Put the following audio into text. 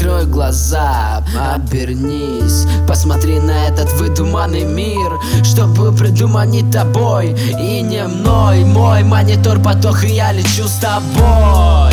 Закрой глаза, обернись, посмотри на этот выдуманный мир, что был придуман не тобой и не мной. Мой монитор потох, и я лечу с тобой.